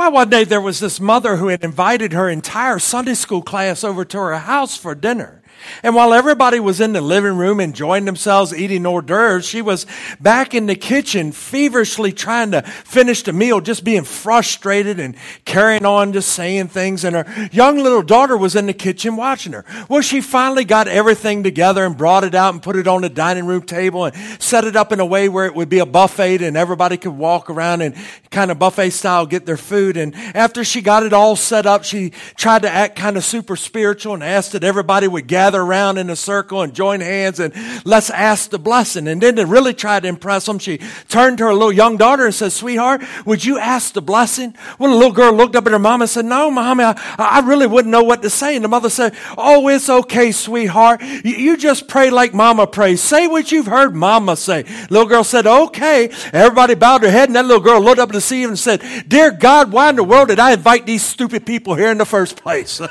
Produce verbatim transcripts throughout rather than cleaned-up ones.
Well, one day there was this mother who had invited her entire Sunday school class over to her house for dinner. And while everybody was in the living room enjoying themselves, eating hors d'oeuvres, she was back in the kitchen feverishly trying to finish the meal, just being frustrated and carrying on, just saying things. And her young little daughter was in the kitchen watching her. Well, she finally got everything together and brought it out and put it on the dining room table and set it up in a way where it would be a buffet and everybody could walk around and kind of buffet style get their food. And after she got it all set up, she tried to act kind of super spiritual and asked that everybody would gather around in a circle and join hands and let's ask the blessing. And then to really try to impress them, she turned to her little young daughter and said, "Sweetheart, would you ask the blessing?" Well, the little girl looked up at her mom and said, "No, Mommy, I, I really wouldn't know what to say." And the mother said, "Oh, it's okay, sweetheart. You, you just pray like Mama prays. Say what you've heard Mama say." Little girl said, "Okay." Everybody bowed their head, and that little girl looked up to see him and said, "Dear God, why in the world did I invite these stupid people here in the first place?"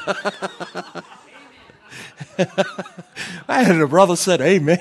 Man, the brother said, "Amen."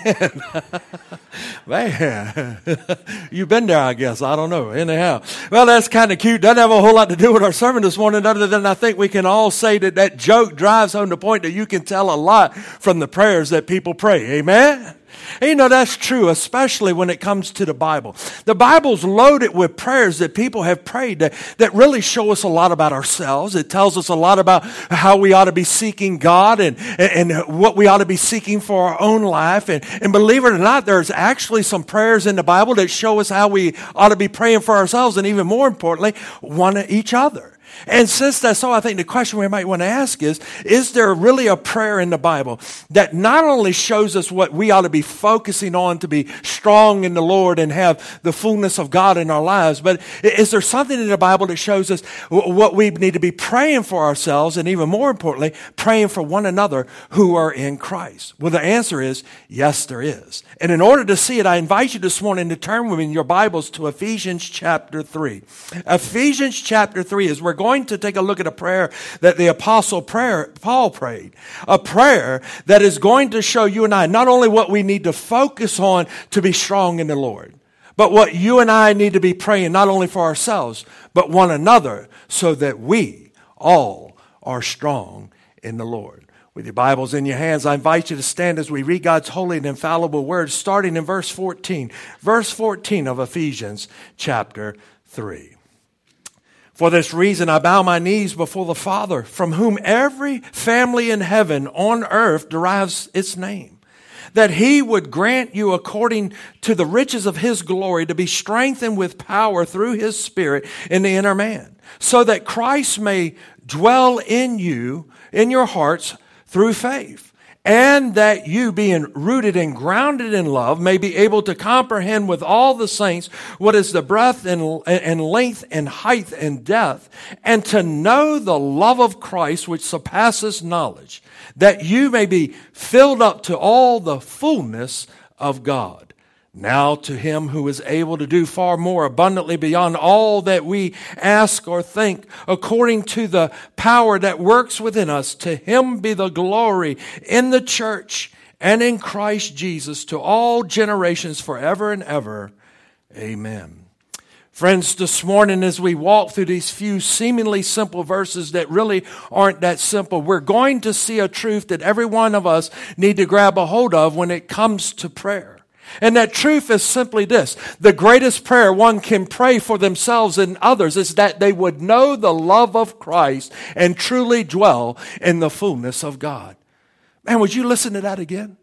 Man, you've been there, I guess. I don't know. Anyhow, well, that's kind of cute. Doesn't have a whole lot to do with our sermon this morning, other than I think we can all say that that joke drives home the point that you can tell a lot from the prayers that people pray. Amen. And you know, that's true, especially when it comes to the Bible. The Bible's loaded with prayers that people have prayed that, that really show us a lot about ourselves. It tells us a lot about how we ought to be seeking God and, and, and what we ought to be seeking for our own life. And, and believe it or not, there's actually some prayers in the Bible that show us how we ought to be praying for ourselves and even more importantly, one each other. And since that's so, I think the question we might want to ask is, is there really a prayer in the Bible that not only shows us what we ought to be focusing on to be strong in the Lord and have the fullness of God in our lives, but is there something in the Bible that shows us what we need to be praying for ourselves and even more importantly, praying for one another who are in Christ? Well, the answer is, yes, there is. And in order to see it, I invite you this morning to turn with me in your Bibles to Ephesians chapter three. Ephesians chapter three is we're going to take a look at a prayer that the apostle prayer, Paul prayed. A prayer that is going to show you and I not only what we need to focus on to be strong in the Lord, but what you and I need to be praying not only for ourselves, but one another so that we all are strong in the Lord. With your Bibles in your hands, I invite you to stand as we read God's holy and infallible word, starting in verse fourteen. Verse fourteen of Ephesians chapter three. For this reason, I bow my knees before the Father, from whom every family in heaven on earth derives its name, that he would grant you according to the riches of his glory to be strengthened with power through his Spirit in the inner man, so that Christ may dwell in you, in your hearts, through faith. And that you, being rooted and grounded in love, may be able to comprehend with all the saints what is the breadth and, and length and height and depth, and to know the love of Christ which surpasses knowledge, that you may be filled up to all the fullness of God. Now to him who is able to do far more abundantly beyond all that we ask or think, according to the power that works within us, to him be the glory in the church and in Christ Jesus to all generations forever and ever. Amen. Friends, this morning as we walk through these few seemingly simple verses that really aren't that simple, we're going to see a truth that every one of us need to grab a hold of when it comes to prayer. And that truth is simply this: the greatest prayer one can pray for themselves and others is that they would know the love of Christ and truly dwell in the fullness of God. Man, would you listen to that again?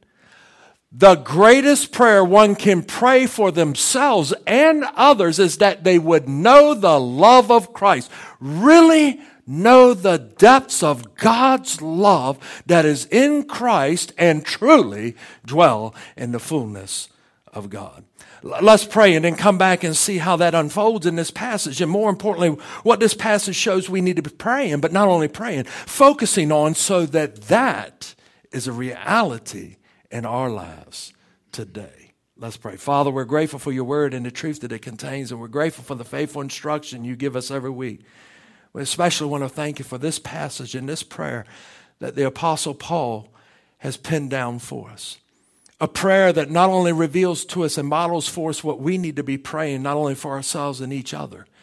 The greatest prayer one can pray for themselves and others is that they would know the love of Christ. Really know the depths of God's love that is in Christ and truly dwell in the fullness of God. Let's pray and then come back and see how that unfolds in this passage. And more importantly, what this passage shows we need to be praying, but not only praying, focusing on so that that is a reality in our lives today. Let's pray. Father, we're grateful for your word and the truth that it contains, and we're grateful for the faithful instruction you give us every week. We especially want to thank you for this passage and this prayer that the Apostle Paul has penned down for us. A prayer that not only reveals to us and models for us what we need to be praying, not only for ourselves and each other,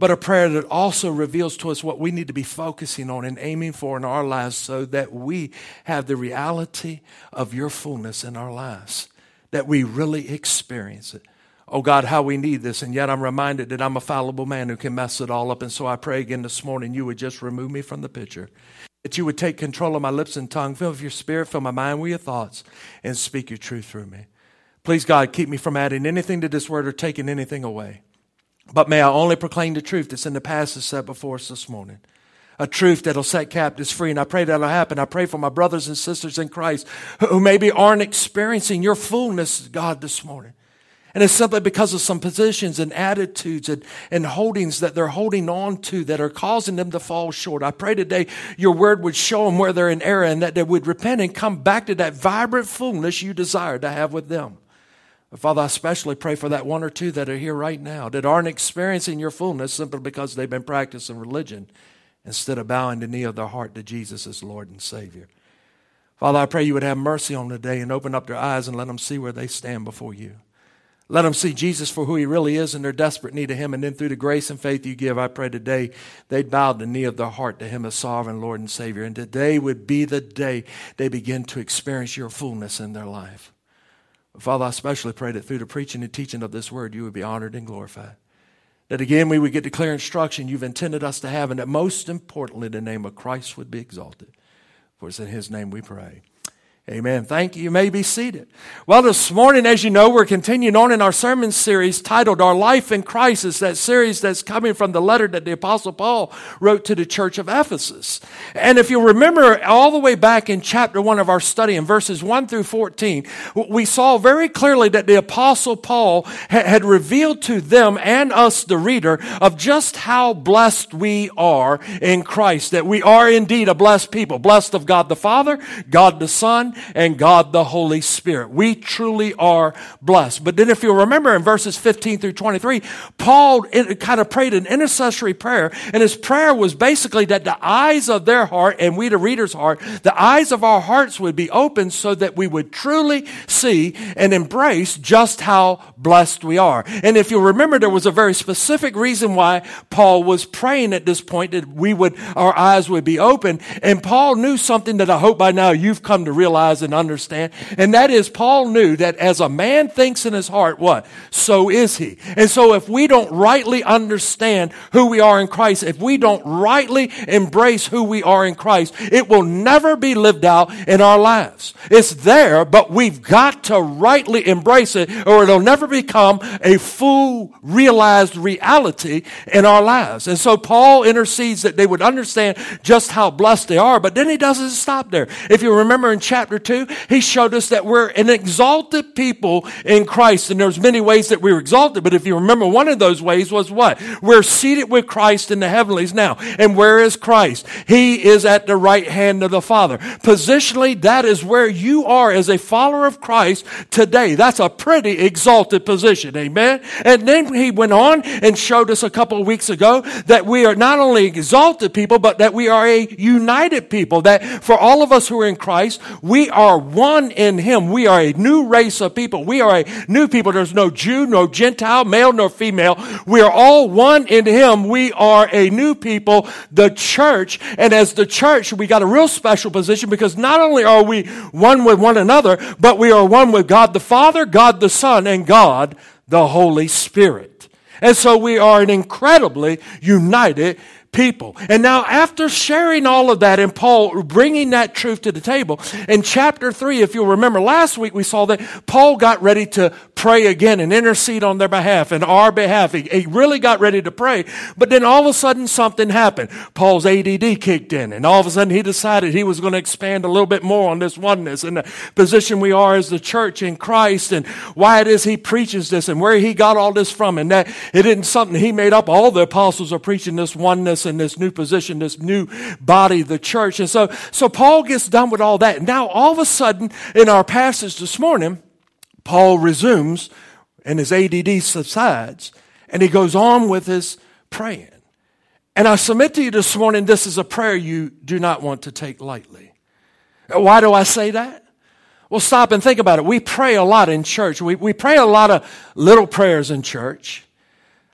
but a prayer that also reveals to us what we need to be focusing on and aiming for in our lives so that we have the reality of your fullness in our lives, that we really experience it. Oh God, how we need this, and yet I'm reminded that I'm a fallible man who can mess it all up, and so I pray again this morning you would just remove me from the picture, that you would take control of my lips and tongue, fill with your spirit, fill my mind with your thoughts, and speak your truth through me. Please, God, keep me from adding anything to this word or taking anything away. But may I only proclaim the truth that's in the passage set before us this morning. A truth that'll set captives free. And I pray that'll happen. I pray for my brothers and sisters in Christ who maybe aren't experiencing your fullness, God, this morning. And it's simply because of some positions and attitudes and, and holdings that they're holding on to that are causing them to fall short. I pray today your word would show them where they're in error and that they would repent and come back to that vibrant fullness you desire to have with them. But Father, I especially pray for that one or two that are here right now that aren't experiencing your fullness simply because they've been practicing religion instead of bowing the knee of their heart to Jesus as Lord and Savior. Father, I pray you would have mercy on them today and open up their eyes and let them see where they stand before you. Let them see Jesus for who he really is and their desperate need of him. And then through the grace and faith you give, I pray today they'd bow the knee of their heart to him as sovereign Lord and Savior. And today would be the day they begin to experience your fullness in their life. Father, I especially pray that through the preaching and teaching of this word, you would be honored and glorified. That again, we would get the clear instruction you've intended us to have, and that most importantly, the name of Christ would be exalted. For it's in his name we pray. Amen. Thank you. You may be seated. Well, this morning, as you know, we're continuing on in our sermon series titled Our Life in Christ. It's that series that's coming from the letter that the Apostle Paul wrote to the church of Ephesus. And if you remember all the way back in chapter one of our study in verses one through fourteen, we saw very clearly that the Apostle Paul had revealed to them and us, the reader, of just how blessed we are in Christ. That we are indeed a blessed people, blessed of God the Father, God the Son, and God the Holy Spirit. We truly are blessed. But then if you'll remember in verses fifteen through twenty-three, Paul kind of prayed an intercessory prayer, and his prayer was basically that the eyes of their heart, and we the reader's heart, the eyes of our hearts would be opened so that we would truly see and embrace just how blessed we are. And if you'll remember, there was a very specific reason why Paul was praying at this point, that we would, our eyes would be open. And Paul knew something that I hope by now you've come to realize and understand. And that is, Paul knew that as a man thinks in his heart, what? So is he. And so if we don't rightly understand who we are in Christ, if we don't rightly embrace who we are in Christ, it will never be lived out in our lives. It's there, but we've got to rightly embrace it, or it'll never become a full realized reality in our lives. And so Paul intercedes that they would understand just how blessed they are, but then he doesn't stop there. If you remember in chapter Chapter two, he showed us that we're an exalted people in Christ. And there's many ways that we were exalted, but if you remember, one of those ways was what? We're seated with Christ in the heavenlies now. And where is Christ? He is at the right hand of the Father. Positionally, that is where you are as a follower of Christ today. That's a pretty exalted position. Amen? And then he went on and showed us a couple of weeks ago that we are not only exalted people, but that we are a united people. That for all of us who are in Christ, we are one in him. We are a new race of people. We are a new people. There's no Jew, no Gentile, male, nor female. We are all one in him. We are a new people, the church. And as the church, we got a real special position because not only are we one with one another, but we are one with God the Father, God the Son, and God the Holy Spirit. And so we are an incredibly united people. And now after sharing all of that and Paul bringing that truth to the table, in chapter three, if you'll remember last week, we saw that Paul got ready to pray again and intercede on their behalf and our behalf. He, he really got ready to pray. But then all of a sudden something happened. Paul's A D D kicked in, and all of a sudden he decided he was going to expand a little bit more on this oneness and the position we are as the church in Christ and why it is he preaches this and where he got all this from, and that it isn't something he made up. All the apostles are preaching this oneness in this new position, this new body, the church. And so, so Paul gets done with all that. And now all of a sudden in our passage this morning, Paul resumes and his A D D subsides and he goes on with his praying. And I submit to you this morning, this is a prayer you do not want to take lightly. Why do I say that? Well, stop and think about it. We pray a lot in church. We, we pray a lot of little prayers in church.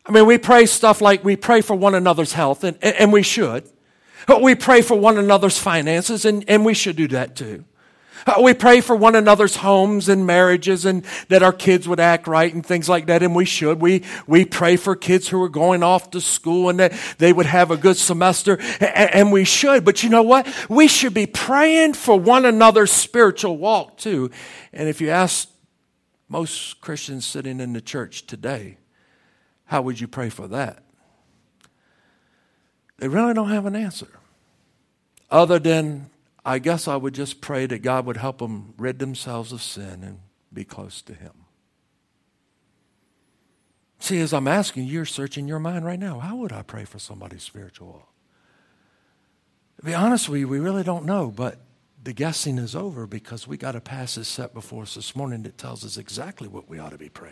I mean, we pray stuff like we pray for one another's health, and, and we should. We pray for one another's finances, and, and we should do that too. We pray for one another's homes and marriages, and that our kids would act right and things like that, and we should. We we pray for kids who are going off to school and that they would have a good semester, and, and we should. But you know what? We should be praying for one another's spiritual walk too. And if you ask most Christians sitting in the church today, how would you pray for that? They really don't have an answer. Other than, I guess I would just pray that God would help them rid themselves of sin and be close to Him. See, as I'm asking you, you're searching your mind right now. How would I pray for somebody's spiritual walk? To be honest with you, we really don't know, but the guessing is over because we got a passage set before us this morning that tells us exactly what we ought to be praying.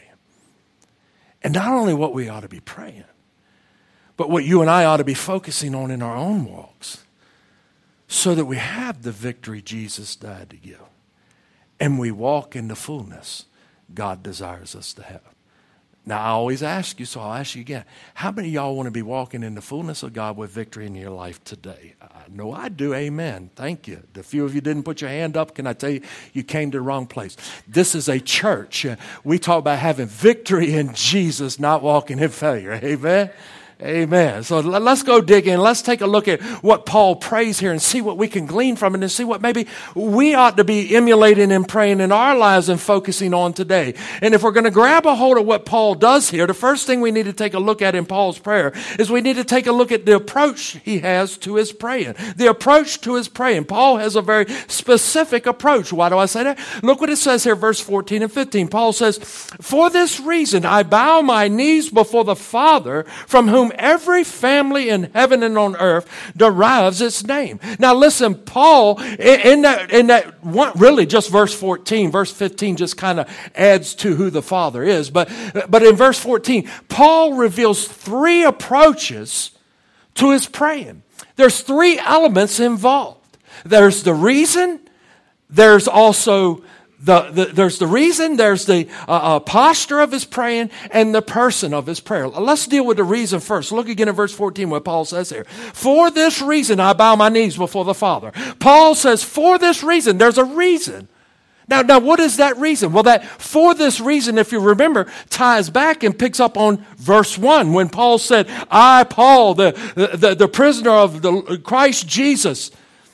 And not only what we ought to be praying, but what you and I ought to be focusing on in our own walks so that we have the victory Jesus died to give. And we walk in the fullness God desires us to have. Now, I always ask you, so I'll ask you again. How many of y'all want to be walking in the fullness of God with victory in your life today? I know I do. Amen. Thank you. The few of you didn't put your hand up. Can I tell you, you came to the wrong place. This is a church. We talk about having victory in Jesus, not walking in failure. Amen. Amen. So let's go dig in. Let's take a look at what Paul prays here and see what we can glean from it and see what maybe we ought to be emulating and praying in our lives and focusing on today. And if we're going to grab a hold of what Paul does here, the first thing we need to take a look at in Paul's prayer is we need to take a look at the approach he has to his praying. The approach to his praying. Paul has a very specific approach. Why do I say that? Look what it says here, verse fourteen and fifteen. Paul says, "For this reason I bow my knees before the Father, from whom every family in heaven and on earth derives its name." Now listen, Paul, in that, in that one, really just verse fourteen, verse fifteen just kind of adds to who the Father is. But, but in verse fourteen, Paul reveals three approaches to his praying. There's three elements involved. There's the reason, there's also The, the, there's the reason, there's the uh, uh, posture of his praying, and the person of his prayer. Let's deal with the reason first. Look again at verse fourteen, what Paul says here. "For this reason I bow my knees before the Father." Paul says, for this reason. There's a reason. Now, now, what is that reason? Well, that for this reason, if you remember, ties back and picks up on verse one when Paul said, "I, Paul, the, the, the prisoner of the Christ Jesus,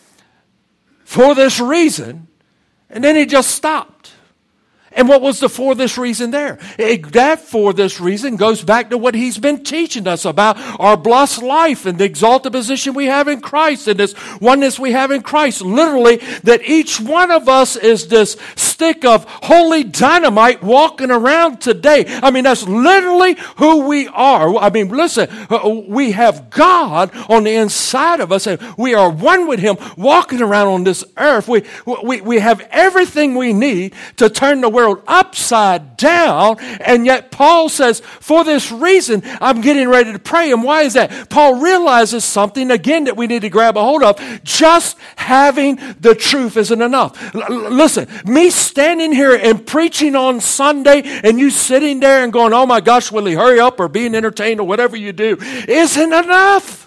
for this reason." And then he just stopped. And what was the for this reason there? It, that for this reason goes back to what he's been teaching us about our blessed life and the exalted position we have in Christ and this oneness we have in Christ. Literally, that each one of us is this stick of holy dynamite walking around today. I mean, that's literally who we are. I mean, listen, we have God on the inside of us and we are one with Him walking around on this earth. We, we, we have everything we need to turn the world upside down, and yet Paul says, for this reason, I'm getting ready to pray. And why is that? Paul realizes something, again, that we need to grab a hold of. Just having the truth isn't enough. L- listen, me standing here and preaching on Sunday, and you sitting there and going, oh my gosh, will he hurry up, or being entertained, or whatever you do, isn't enough.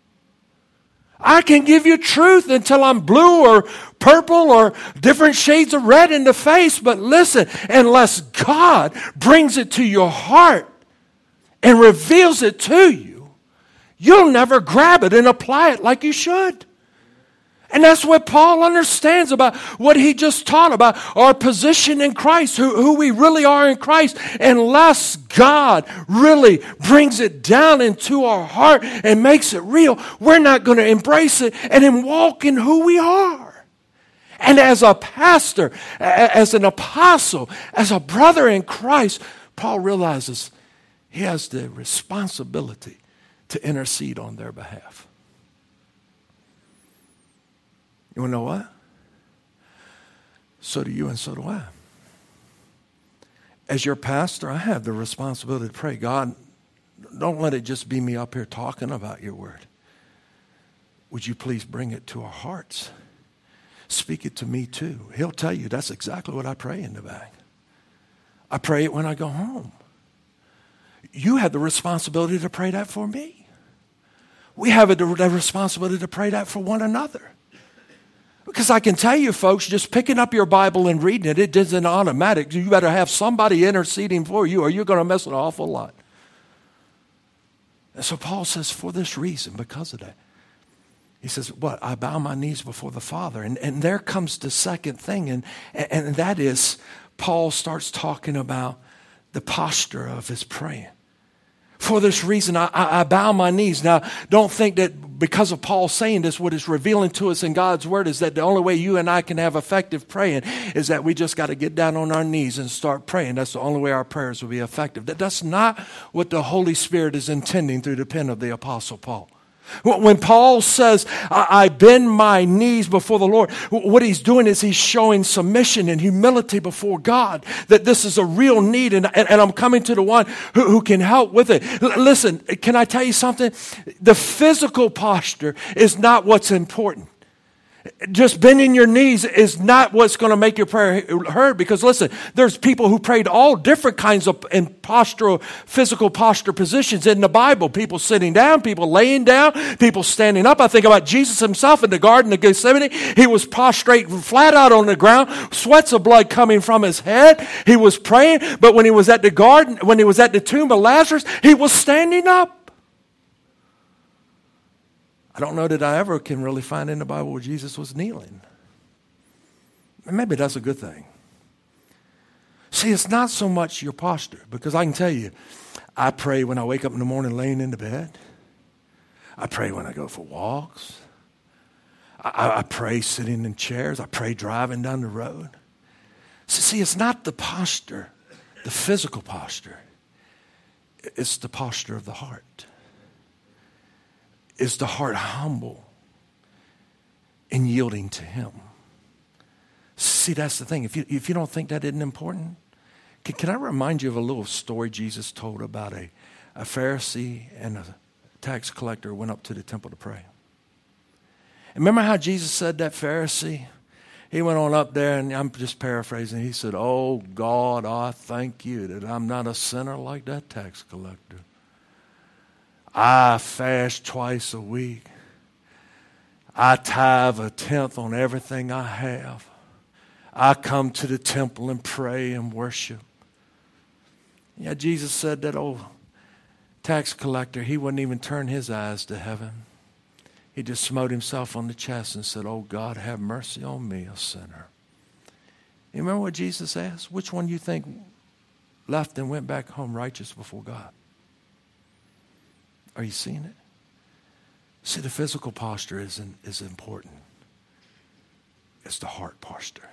I can give you truth until I'm blue or purple or different shades of red in the face. But listen, unless God brings it to your heart and reveals it to you, you'll never grab it and apply it like you should. And that's what Paul understands about what he just taught about our position in Christ, who, who we really are in Christ. Unless God really brings it down into our heart and makes it real, we're not going to embrace it and then walk in who we are. And as a pastor, as an apostle, as a brother in Christ, Paul realizes he has the responsibility to intercede on their behalf. You want to know what? So do you and so do I. As your pastor, I have the responsibility to pray, God, don't let it just be me up here talking about your word. Would you please bring it to our hearts? Speak it to me too. He'll tell you that's exactly what I pray in the back. I pray it when I go home. you have the responsibility to pray that for me. We have a, the responsibility to pray that for one another. Because I can tell you, folks, just picking up your Bible and reading it, it isn't automatic. You better have somebody interceding for you or you're going to miss an awful lot. And so Paul says, for this reason, because of that, he says, what? I bow my knees before the Father. And, and there comes the second thing, and, and that is Paul starts talking about the posture of his praying. For this reason, I, I, I bow my knees. Now, don't think that because of Paul saying this, what is revealing to us in God's word is that the only way you and I can have effective praying is that we just got to get down on our knees and start praying. That's the only way our prayers will be effective. That, that's not what the Holy Spirit is intending through the pen of the Apostle Paul. When Paul says, I, I bend my knees before the Lord, what he's doing is he's showing submission and humility before God, that this is a real need, and, and, and I'm coming to the one who, who can help with it. L- listen, can I tell you something? The physical posture is not what's important. Just bending your knees is not what's going to make your prayer heard, because listen, there's people who prayed all different kinds of in postural, physical posture positions in the Bible. People sitting down, people laying down, people standing up. I think about Jesus himself in the Garden of Gethsemane. He was prostrate flat out on the ground, sweats of blood coming from his head. He was praying, but when he was at the garden, when he was at the tomb of Lazarus, he was standing up. I don't know that I ever can really find in the Bible where Jesus was kneeling. And maybe that's a good thing. See, it's not so much your posture, because I can tell you, I pray when I wake up in the morning laying in the bed. I pray when I go for walks. I, I pray sitting in chairs. I pray driving down the road. So see, it's not the posture, the physical posture. It's the posture of the heart. Is the heart humble and yielding to him? See, that's the thing. If you, if you don't think that isn't important, can, can I remind you of a little story Jesus told about a, a Pharisee and a tax collector who went up to the temple to pray? And remember how Jesus said that Pharisee? He went on up there, and I'm just paraphrasing. He said, oh, God, I thank you that I'm not a sinner like that tax collector. I fast twice a week. I tithe a tenth on everything I have. I come to the temple and pray and worship. Yeah, Jesus said that old tax collector, he wouldn't even turn his eyes to heaven. He just smote himself on the chest and said, oh God, have mercy on me, a sinner. You remember what Jesus asked? Which one do you think left and went back home righteous before God? Are you seeing it? See, the physical posture is, in, is important. It's the heart posture.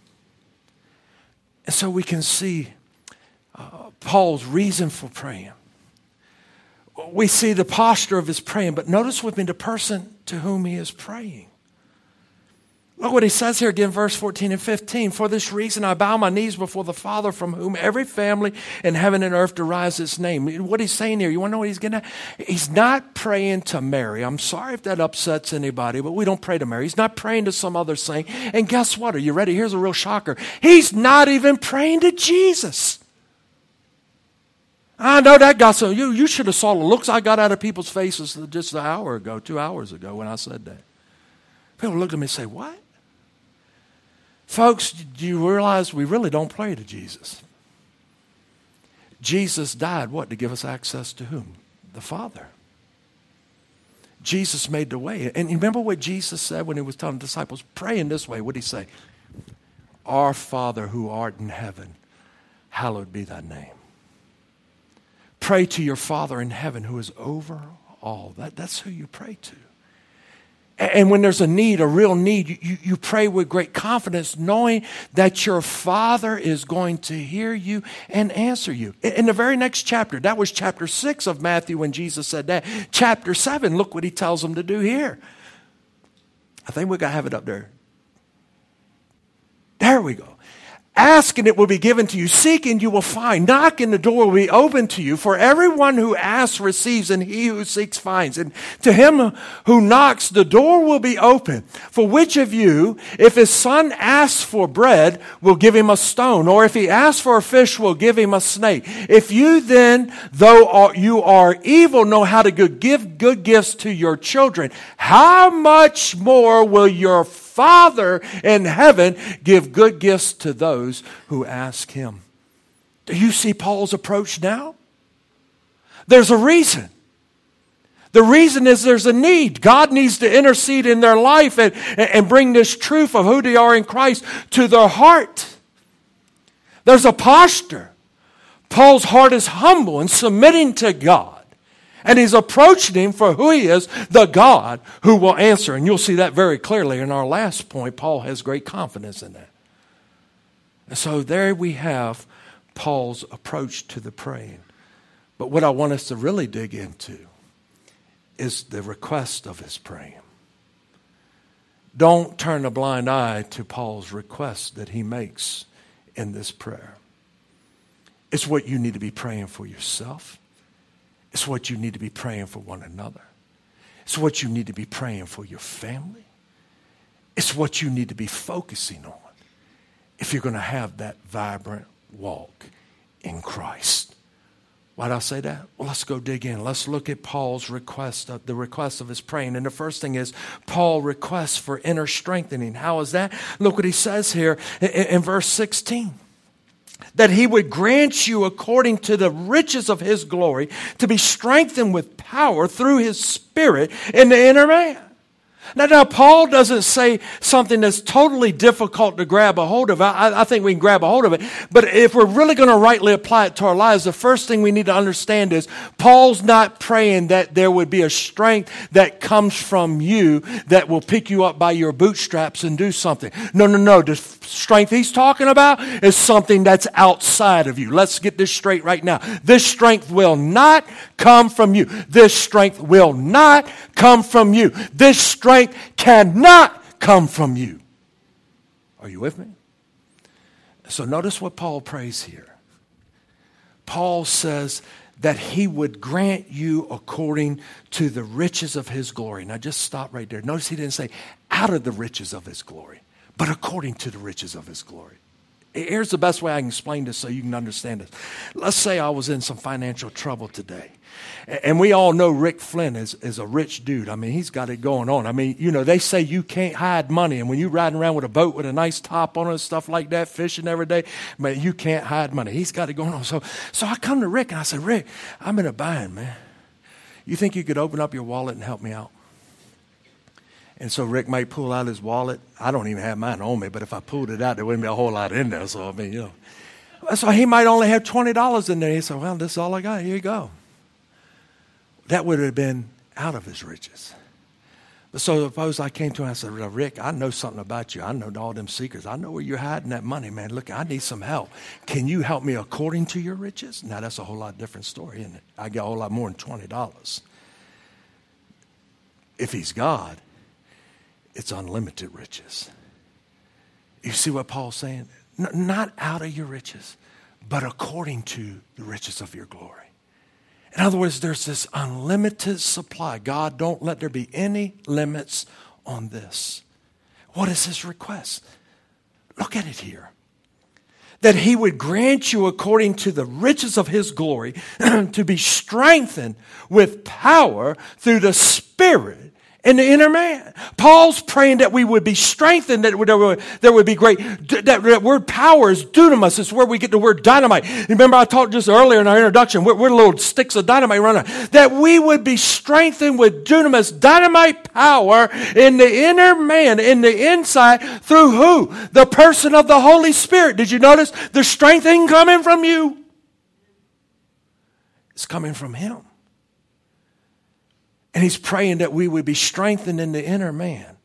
And so we can see uh, Paul's reason for praying. We see the posture of his praying, but notice with me the person to whom he is praying. Look what he says here again, verse fourteen and fifteen. For this reason I bow my knees before the Father, from whom every family in heaven and earth derives its name. What he's saying here, you want to know what he's getting at? He's not praying to Mary. I'm sorry if that upsets anybody, but we don't pray to Mary. He's not praying to some other saint. And guess what? Are you ready? Here's a real shocker. He's not even praying to Jesus. I know that got some. You, you should have saw the looks I got out of people's faces just an hour ago, two hours ago when I said that. People look at me and say, what? Folks, do you realize we really don't pray to Jesus? Jesus died, what? To give us access to whom? The Father. Jesus made the way. And you remember what Jesus said when he was telling the disciples, pray in this way. What did he say? Our Father who art in heaven, hallowed be thy name. Pray to your Father in heaven who is over all. That, that's who you pray to. And when there's a need, a real need, you, you pray with great confidence, knowing that your Father is going to hear you and answer you. In the very next chapter, that was chapter six of Matthew when Jesus said that. Chapter seven, look what he tells them to do here. I think we got to have it up there. There we go. Ask and it will be given to you. Seek and you will find. Knock and the door will be open to you. For everyone who asks receives, and he who seeks finds. And to him who knocks, the door will be open. For which of you, if his son asks for bread, will give him a stone? Or if he asks for a fish, will give him a snake? If you then, though you are evil, know how to give good gifts to your children, how much more will your Father in heaven give good gifts to those who ask him? Do you see Paul's approach now? There's a reason. The reason is there's a need. God needs to intercede in their life and, and bring this truth of who they are in Christ to their heart. There's a posture. Paul's heart is humble and submitting to God. And he's approaching him for who he is, the God who will answer. And you'll see that very clearly in our last point. Paul has great confidence in that. And so there we have Paul's approach to the praying. But what I want us to really dig into is the request of his praying. Don't turn a blind eye to Paul's request that he makes in this prayer. It's what you need to be praying for yourself. It's what you need to be praying for one another. It's what you need to be praying for your family. It's what you need to be focusing on if you're going to have that vibrant walk in Christ. Why did I say that? Well, let's go dig in. Let's look at Paul's request, of, the request of his praying. And the first thing is Paul requests for inner strengthening. How is that? Look what he says here in, in verse sixteen. That he would grant you according to the riches of his glory to be strengthened with power through his Spirit in the inner man. Now, now Paul doesn't say something that's totally difficult to grab a hold of. I, I think we can grab a hold of it. But if we're really going to rightly apply it to our lives, the first thing we need to understand is Paul's not praying that there would be a strength that comes from you that will pick you up by your bootstraps and do something. No, no, no. The strength he's talking about is something that's outside of you. Let's get this straight right now. This strength will not come from you. This strength will not come from you. This strength cannot come from you. Are you with me? So notice what Paul prays here. Paul says that he would grant you according to the riches of his glory. Now just stop right there. Notice he didn't say out of the riches of his glory, but according to the riches of his glory. Here's the best way I can explain this so you can understand this. Let's say I was in some financial trouble today. And we all know Rick Flynn is, is a rich dude. I mean, he's got it going on. I mean, you know, they say you can't hide money. And when you're riding around with a boat with a nice top on it and stuff like that, fishing every day, man, you can't hide money. He's got it going on. So, so I come to Rick and I said, Rick, I'm in a bind, man. You think you could open up your wallet and help me out? And so Rick might pull out his wallet. I don't even have mine on me, but if I pulled it out, there wouldn't be a whole lot in there. So, I mean, you know. So he might only have twenty dollars in there. He said, well, this is all I got. Here you go. That would have been out of his riches. But so suppose I came to him and I said, Rick, I know something about you. I know all them secrets. I know where you're hiding that money, man. Look, I need some help. Can you help me according to your riches? Now, that's a whole lot different story, isn't it? I got a whole lot more than twenty dollars. If he's God, it's unlimited riches. You see what Paul's saying? N- not out of your riches, but according to the riches of your glory. In other words, there's this unlimited supply. God, don't let there be any limits on this. What is his request? Look at it here. That he would grant you according to the riches of his glory to be strengthened with power through the Spirit in the inner man. Paul's praying that we would be strengthened, that there would, there would be great, that, that word power is dunamis. It's where we get the word dynamite. Remember I talked just earlier in our introduction, we're, we're little sticks of dynamite running. That we would be strengthened with dunamis, dynamite power in the inner man, in the inside, through who? The person of the Holy Spirit. Did you notice the strengthening coming from you? It's coming from him. And he's praying that we would be strengthened in the inner man.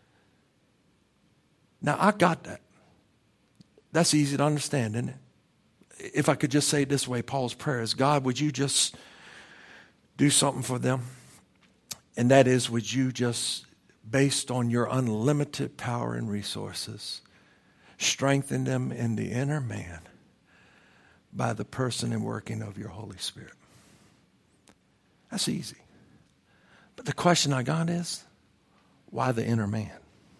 Now, I got that. That's easy to understand, isn't it? If I could just say it this way, Paul's prayer is, God, would you just do something for them? And that is, would you just, based on your unlimited power and resources, Strengthen them in the inner man by the person and working of your Holy Spirit. That's easy. But the question I got is, why the inner man?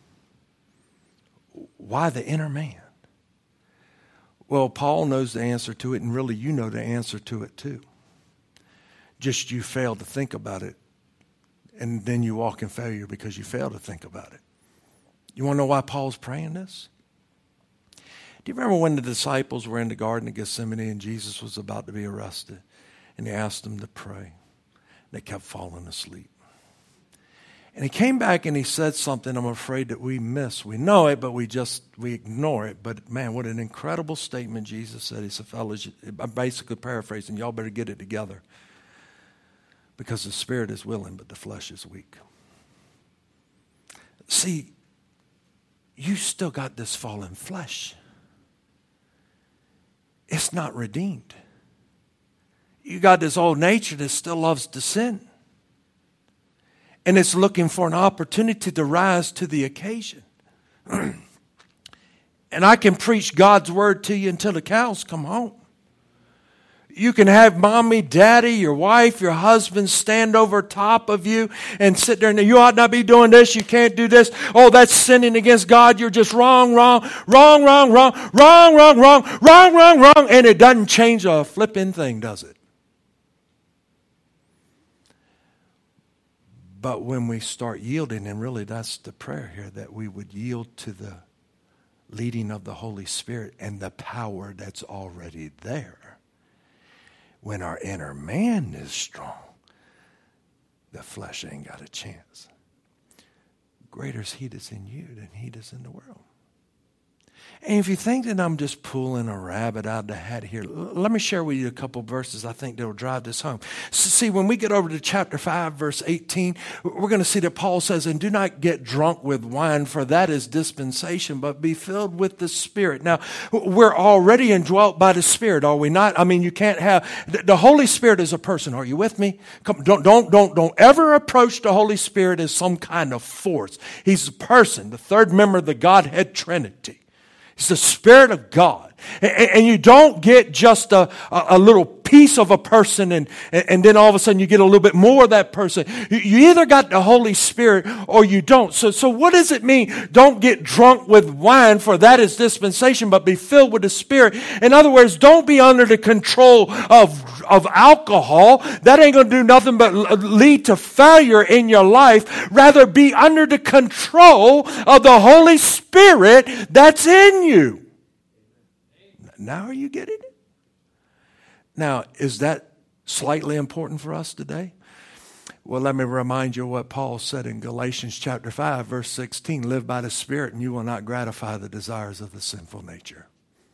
Why the inner man? Well, Paul knows the answer to it, and really you know the answer to it too. Just you fail to think about it, and then you walk in failure because you fail to think about it. You want to know why Paul's praying this? Do you remember when the disciples were in the Garden of Gethsemane and Jesus was about to be arrested, and he asked them to pray? They kept falling asleep. And he came back and he said something I'm afraid that we miss. We know it, but we just, we ignore it. But man, what an incredible statement Jesus said. He said, fellas, I'm basically paraphrasing, y'all better get it together. Because the spirit is willing, but the flesh is weak. See, you still got this fallen flesh. It's not redeemed. You got this old nature that still loves to sin. And it's looking for an opportunity to rise to the occasion. And I can preach God's word to you until the cows come home. You can have mommy, daddy, your wife, your husband stand over top of you and sit there and you ought not be doing this, you can't do this. Oh, that's sinning against God. You're just wrong, wrong, wrong, wrong, wrong, wrong, wrong, wrong, wrong, wrong, wrong. And it doesn't change a flipping thing, does it? But when we start yielding, and really that's the prayer here, that we would yield to the leading of the Holy Spirit and the power that's already there. When our inner man is strong, the flesh ain't got a chance. Greater is he that's in you than he that's in the world. And if you think that I'm just pulling a rabbit out of the hat here, let me share with you a couple verses I think that will drive this home. So see, when we get over to chapter five, verse eighteen, we're going to see that Paul says, and do not get drunk with wine, for that is dispensation, but be filled with the Spirit. Now, we're already indwelt by the Spirit, are we not? I mean, you can't have, the Holy Spirit is a person. Are you with me? Come, don't, don't, don't, don't ever approach the Holy Spirit as some kind of force. He's a person, the third member of the Godhead Trinity. It's the Spirit of God. And you don't get just a, a little piece of a person and, and then all of a sudden you get a little bit more of that person. You either got the Holy Spirit or you don't. So, so what does it mean? Don't get drunk with wine, for that is dispensation, but be filled with the Spirit. In other words, don't be under the control of, of alcohol. That ain't going to do nothing but lead to failure in your life. Rather, be under the control of the Holy Spirit that's in you. Now are you getting it? Now, is that slightly important for us today? Well, let me remind you what Paul said in Galatians chapter five, verse sixteen. Live by the Spirit and you will not gratify the desires of the sinful nature.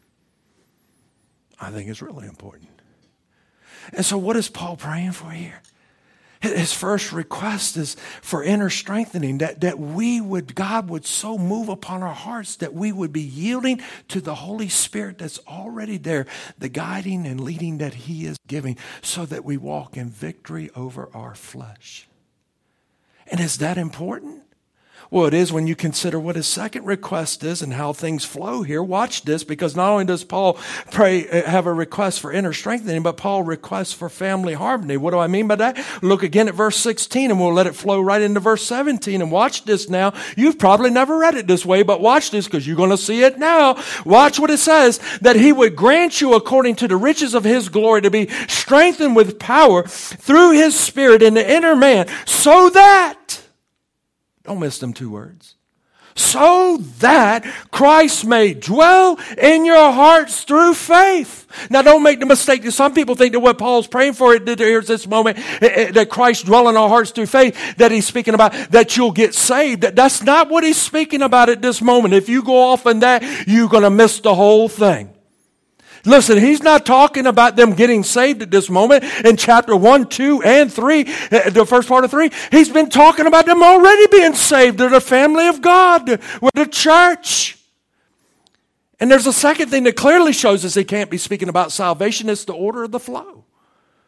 I think it's really important. And so what is Paul praying for here? His first request is for inner strengthening, that, that we would, God would so move upon our hearts that we would be yielding to the Holy Spirit that's already there, the guiding and leading that He is giving, so that we walk in victory over our flesh. And is that important? Well, it is when you consider what his second request is and how things flow here. Watch this, because not only does Paul pray, have a request for inner strengthening, but Paul requests for family harmony. What do I mean by that? Look again at verse sixteen, and we'll let it flow right into verse seventeen. And watch this now. You've probably never read it this way, but watch this, because you're going to see it now. Watch what it says, that he would grant you according to the riches of his glory to be strengthened with power through his Spirit in the inner man, so that, don't miss them two words, so that Christ may dwell in your hearts through faith. Now, don't make the mistake that some people think that what Paul's praying for at this moment, that Christ dwell in our hearts through faith, that he's speaking about that you'll get saved. That's not what he's speaking about at this moment. If you go off on that, you're going to miss the whole thing. Listen, he's not talking about them getting saved at this moment. In chapter one, two, and three, the first part of three, he's been talking about them already being saved. They're the family of God. We're the church. And there's a second thing that clearly shows us he can't be speaking about salvation. It's the order of the flow.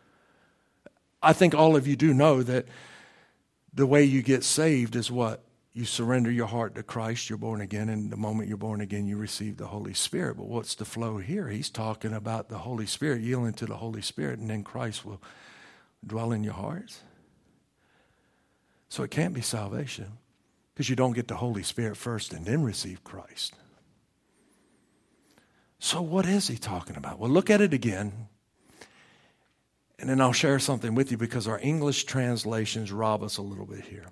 I think all of you do know that the way you get saved is what? you surrender your heart to Christ, you're born again, and the moment you're born again, you receive the Holy Spirit. But what's the flow here? He's talking about the Holy Spirit, yielding to the Holy Spirit, and then Christ will dwell in your hearts. So it can't be salvation, because you don't get the Holy Spirit first and then receive Christ. So what is he talking about? Well, look at it again, and then I'll share something with you, because our English translations rob us a little bit here.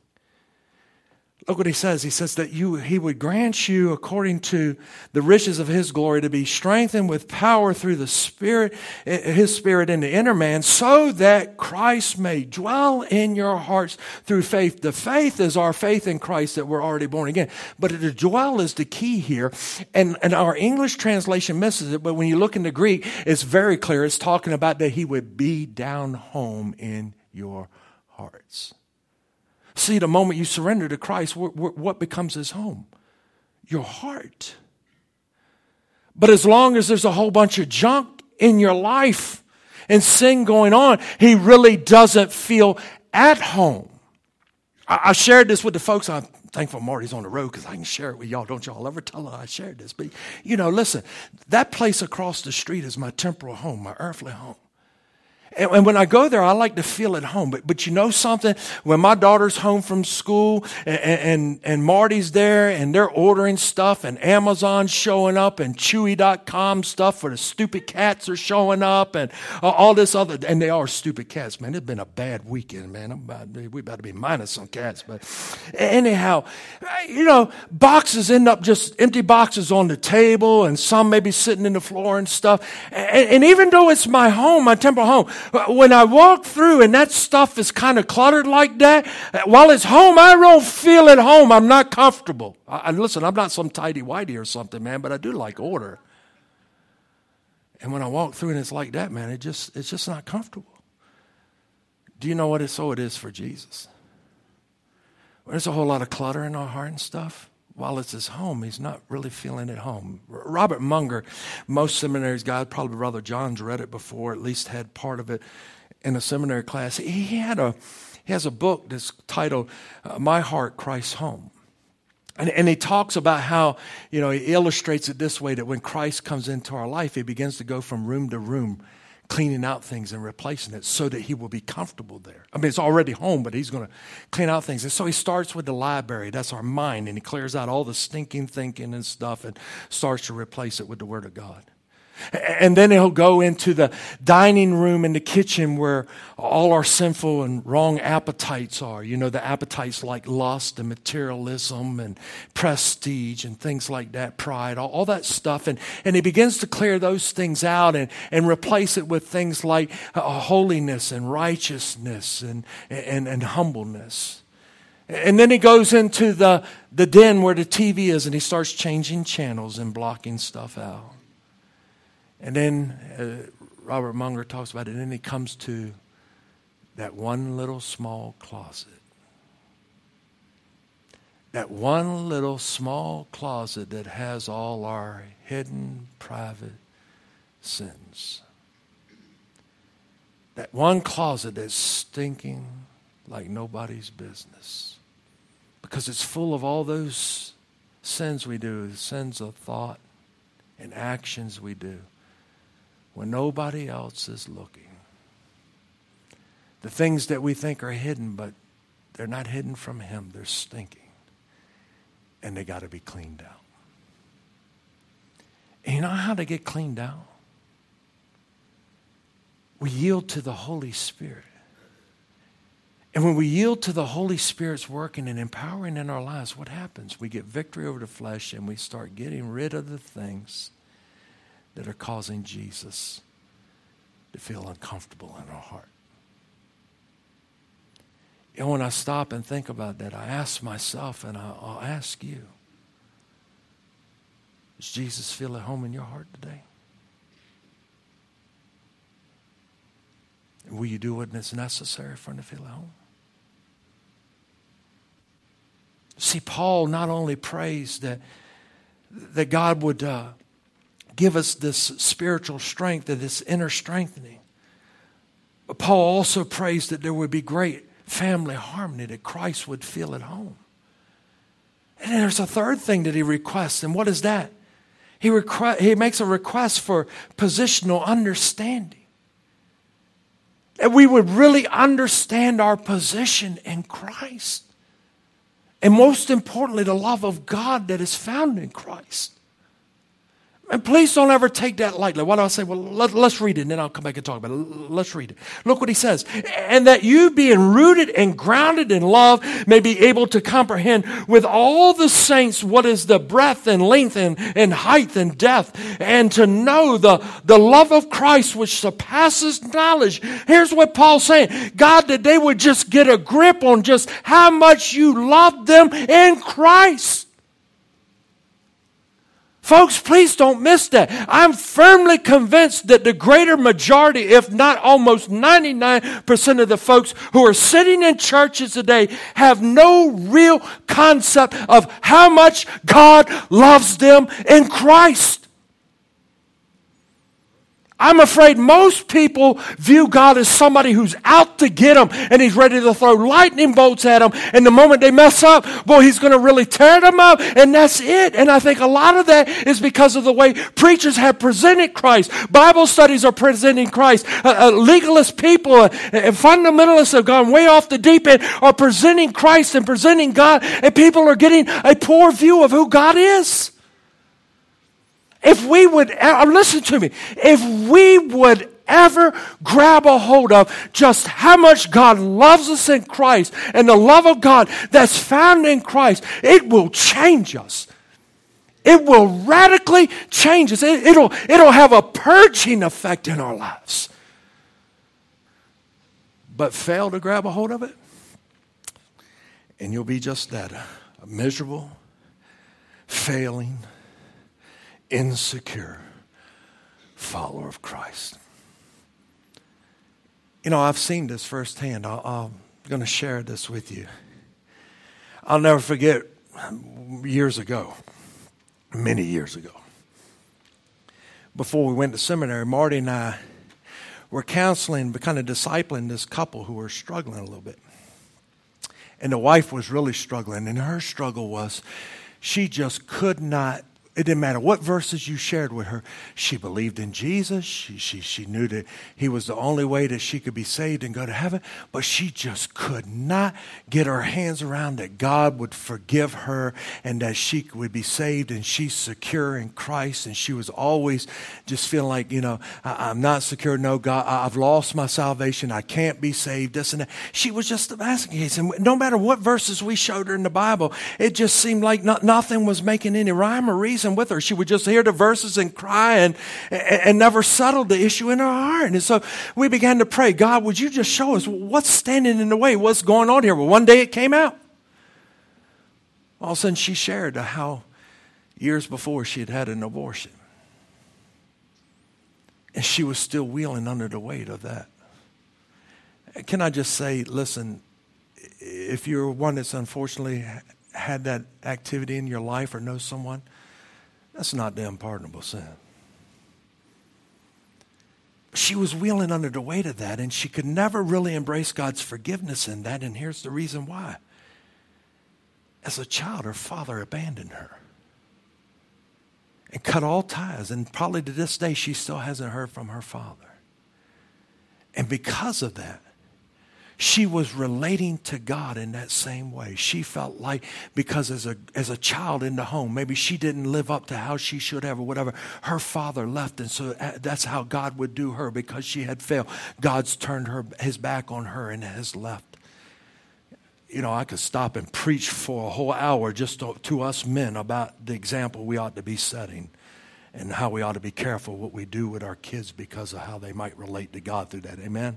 Look what he says. He says that you, he would grant you, according to the riches of his glory, to be strengthened with power through the Spirit, his Spirit in the inner man, so that Christ may dwell in your hearts through faith. The faith is our faith in Christ, that we're already born again. But the dwell is the key here. And, and our English translation misses it. But when you look in the Greek, it's very clear. It's talking about that he would be down home in your hearts. See, the moment you surrender to Christ, what becomes his home? Your heart. But as long as there's a whole bunch of junk in your life and sin going on, he really doesn't feel at home. I shared this with the folks. I'm thankful Marty's on the road because I can share it with y'all. Don't y'all ever tell her I shared this. But, you know, listen, that place across the street is my temporal home, my earthly home. And when I go there, I like to feel at home. But but you know something? When my daughter's home from school and, and, and Marty's there and they're ordering stuff and Amazon's showing up and Chewy dot com stuff for the stupid cats are showing up and all this other, and they are stupid cats, man. It's been a bad weekend, man. I'm about, we about to be minus some cats. But anyhow, you know, boxes end up just empty boxes on the table and some maybe sitting in the floor and stuff. And, and even though it's my home, my temporal home, when I walk through and that stuff is kind of cluttered like that, while it's home, I don't feel at home. I'm not comfortable. I, I, listen, I'm not some tidy-whitey or something, man, but I do like order. And when I walk through and it's like that, man, it just it's just not comfortable. Do you know what it's so it is for Jesus? When there's a whole lot of clutter in our heart and stuff, while it's his home, he's not really feeling at home. Robert Munger, most seminaries guys, probably Brother John's read it before, at least had part of it in a seminary class. He had a he has a book that's titled uh, My Heart, Christ's Home. And, and he talks about how, you know, he illustrates it this way, that when Christ comes into our life, he begins to go from room to room, cleaning out things and replacing it so that he will be comfortable there. I mean, it's already home, but he's going to clean out things. And so he starts with the library. That's our mind. And he clears out all the stinking thinking and stuff and starts to replace it with the Word of God. And then he'll go into the dining room and the kitchen where all our sinful and wrong appetites are. You know, the appetites like lust and materialism and prestige and things like that, pride, all, all that stuff. And, and he begins to clear those things out and, and replace it with things like uh, holiness and righteousness and, and, and humbleness. And then he goes into the, the den where the T V is and he starts changing channels and blocking stuff out. And then uh, Robert Munger talks about it, and then he comes to that one little small closet. That one little small closet that has all our hidden private sins. That one closet that's stinking like nobody's business. Because it's full of all those sins we do, the sins of thought and actions we do when nobody else is looking. The things that we think are hidden, but they're not hidden from him. They're stinking. And they got to be cleaned out. And you know how to get cleaned out? We yield to the Holy Spirit. And when we yield to the Holy Spirit's working and empowering in our lives, what happens? We get victory over the flesh and we start getting rid of the things that are causing Jesus to feel uncomfortable in our heart. And when I stop and think about that, I ask myself and I'll ask you, does Jesus feel at home in your heart today? And will you do what is necessary for him to feel at home? See, Paul not only prays that, that God would uh, give us this spiritual strength and this inner strengthening, but Paul also prays that there would be great family harmony, that Christ would feel at home. And there's a third thing that he requests, and what is that? He, requ- he makes a request for positional understanding. That we would really understand our position in Christ. And most importantly, the love of God that is found in Christ. And please don't ever take that lightly. Why do I say, well, let, let's read it, and then I'll come back and talk about it. Let's read it. Look what he says. And that you, being rooted and grounded in love, may be able to comprehend with all the saints what is the breadth and length and, and height and depth, and to know the, the love of Christ which surpasses knowledge. Here's what Paul's saying. God, that they would just get a grip on just how much you love them in Christ. Folks, please don't miss that. I'm firmly convinced that the greater majority, if not almost ninety-nine percent of the folks who are sitting in churches today have no real concept of how much God loves them in Christ. I'm afraid most people view God as somebody who's out to get them, and he's ready to throw lightning bolts at them. And the moment they mess up, boy, he's going to really tear them up, and that's it. And I think a lot of that is because of the way preachers have presented Christ. Bible studies are presenting Christ. Uh, uh, legalist people uh, and fundamentalists have gone way off the deep end, are presenting Christ and presenting God, and people are getting a poor view of who God is. If we would, uh, listen to me, if we would ever grab a hold of just how much God loves us in Christ and the love of God that's found in Christ, it will change us. It will radically change us. It, it'll, it'll have a purging effect in our lives. But fail to grab a hold of it, and you'll be just that, a, a miserable, failing, insecure follower of Christ. You know, I've seen this firsthand. I'll, I'm going to share this with you. I'll never forget years ago, many years ago, before we went to seminary, Marty and I were counseling, kind of discipling this couple who were struggling a little bit. And the wife was really struggling, and her struggle was she just could not. It didn't matter what verses you shared with her. She believed in Jesus. She, she, she knew that he was the only way that she could be saved and go to heaven. But she just could not get her hands around that God would forgive her and that she would be saved, and she's secure in Christ. And she was always just feeling like, you know, I, I'm not secure. No, God, I, I've lost my salvation. I can't be saved. This and that. She was just a basket case. And no matter what verses we showed her in the Bible, it just seemed like not, nothing was making any rhyme or reason with her. She would just hear the verses and cry and, and, and never settled the issue in her heart. And so we began to pray, God, would you just show us what's standing in the way? What's going on here? Well, one day it came out. All of a sudden she shared how years before she had had an abortion. And she was still wheeling under the weight of that. Can I just say, listen, if you're one that's unfortunately had that activity in your life or know someone, that's not the unpardonable sin. She was wheeling under the weight of that, and she could never really embrace God's forgiveness in that, and here's the reason why. As a child, her father abandoned her and cut all ties, and probably to this day she still hasn't heard from her father. And because of that, she was relating to God in that same way. She felt like, because as a as a child in the home, maybe she didn't live up to how she should have or whatever. Her father left, and so that's how God would do her because she had failed. God's turned her his back on her and has left. You know, I could stop and preach for a whole hour just to, to us men about the example we ought to be setting and how we ought to be careful what we do with our kids because of how they might relate to God through that. Amen?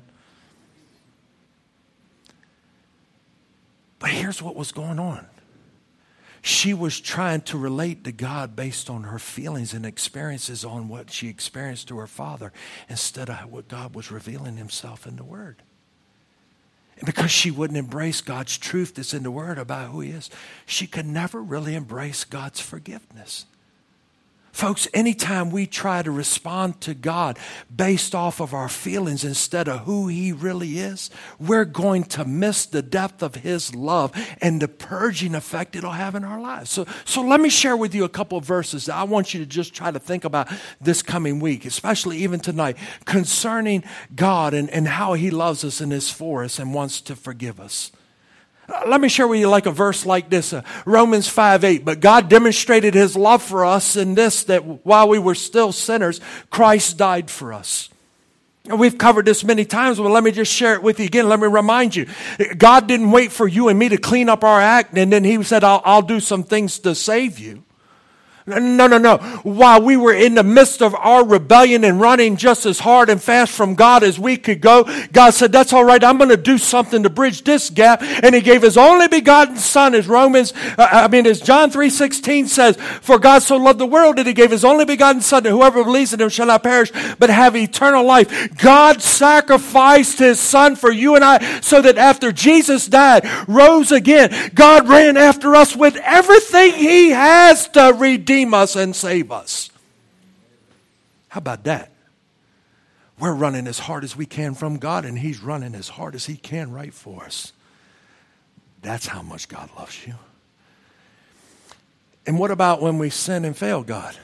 But here's what was going on. She was trying to relate to God based on her feelings and experiences on what she experienced to her father instead of what God was revealing himself in the Word. And because she wouldn't embrace God's truth that's in the Word about who he is, she could never really embrace God's forgiveness. Folks, anytime we try to respond to God based off of our feelings instead of who He really is, we're going to miss the depth of His love and the purging effect it'll have in our lives. So, so let me share with you a couple of verses that I want you to just try to think about this coming week, especially even tonight, concerning God and, and how He loves us and is for us and wants to forgive us. Let me share with you like a verse like this, uh, Romans five eight. But God demonstrated His love for us in this, that while we were still sinners, Christ died for us. And we've covered this many times, but let me just share it with you again. Let me remind you, God didn't wait for you and me to clean up our act, and then He said, I'll, I'll do some things to save you. No, no, no. While we were in the midst of our rebellion and running just as hard and fast from God as we could go, God said, that's all right. I'm going to do something to bridge this gap. And He gave His only begotten Son, as Romans, uh, I mean, as John three sixteen says, for God so loved the world that He gave His only begotten Son, that whoever believes in Him shall not perish, but have eternal life. God sacrificed His Son for you and I, so that after Jesus died, rose again, God ran after us with everything He has to redeem us and save us. How about that? We're running as hard as we can from God, and He's running as hard as He can right for us. That's how much God loves you. And what about when we sin and fail God?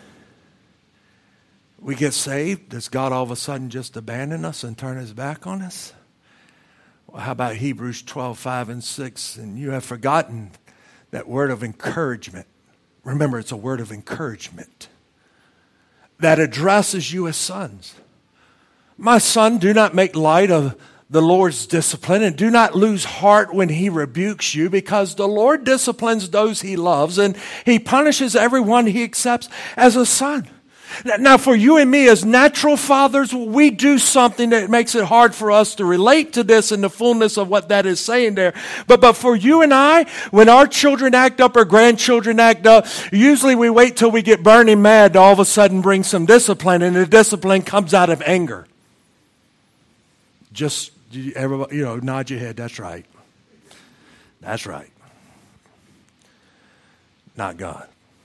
We get saved. Does God all of a sudden just abandon us and turn His back on us? Well, how about Hebrews twelve five and six? And you have forgotten that word of encouragement. Remember, it's a word of encouragement that addresses you as sons. My son, do not make light of the Lord's discipline, and do not lose heart when He rebukes you, because the Lord disciplines those He loves, and He punishes everyone He accepts as a son. Now, for you and me as natural fathers, we do something that makes it hard for us to relate to this in the fullness of what that is saying there. But, but for you and I, when our children act up or grandchildren act up, usually we wait till we get burning mad to all of a sudden bring some discipline, and the discipline comes out of anger. Just, everybody, you know, nod your head. That's right. That's right. Not God.